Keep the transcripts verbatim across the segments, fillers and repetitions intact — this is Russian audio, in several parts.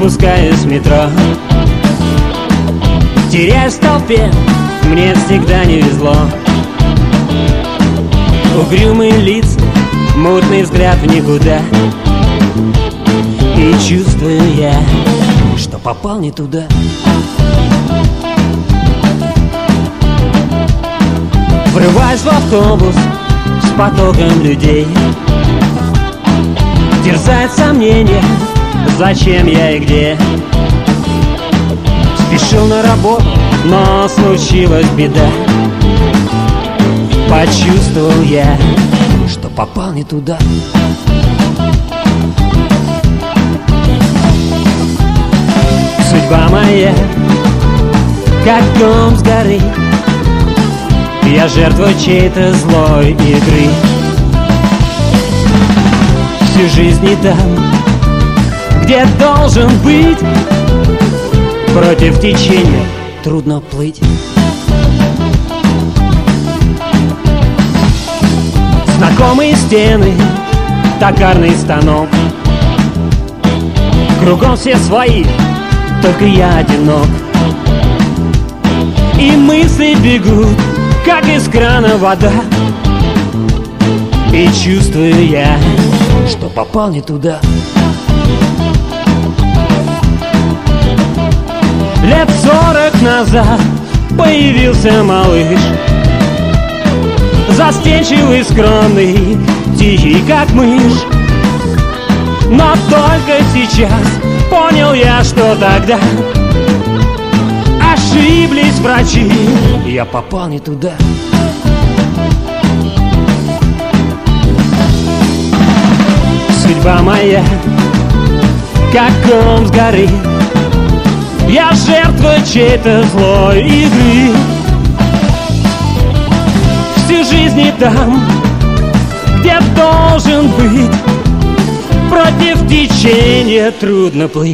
спускаюсь в метро. Теряюсь в толпе, мне всегда не везло. Угрюмые лица, мутный взгляд в никуда. И чувствую я, что попал не туда. Врываюсь в автобус с потоком людей. Терзает сомнения, зачем я и где. Спешил на работу, но случилась беда. Почувствовал я, что попал не туда. Судьба моя, как дом с горы. Я жертва чьей-то злой игры. Всю жизнь не там, где должен быть. Против течения трудно плыть. Знакомые стены, токарный станок. Кругом все свои, только я одинок. И мысли бегут, как из крана вода. И чувствую я, что попал не туда. Лет сорок назад появился малыш, застенчивый, скромный, тихий, как мышь. Но только сейчас понял я, что тогда ошиблись врачи. Я попал не туда. Судьба моя, как ком с горы. Я жертва чьей-то злой игры. Всю жизнь не там, где должен быть. Против течения трудно плыть.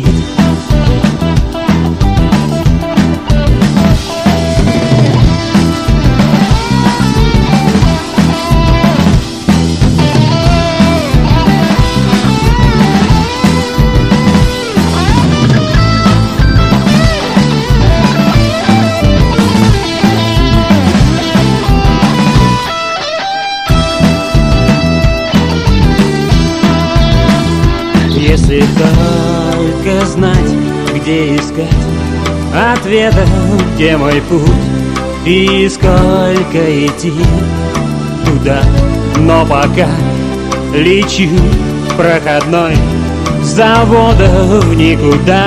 Если только знать, где искать ответа, где мой путь и сколько идти туда. Но пока лечу проходной завода в никуда,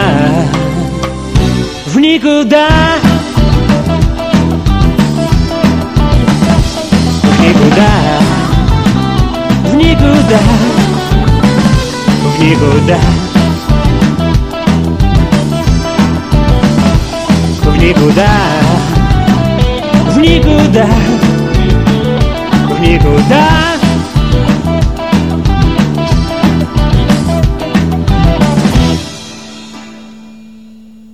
в никуда, в никуда, в никуда. В никуда, в никуда, в никуда.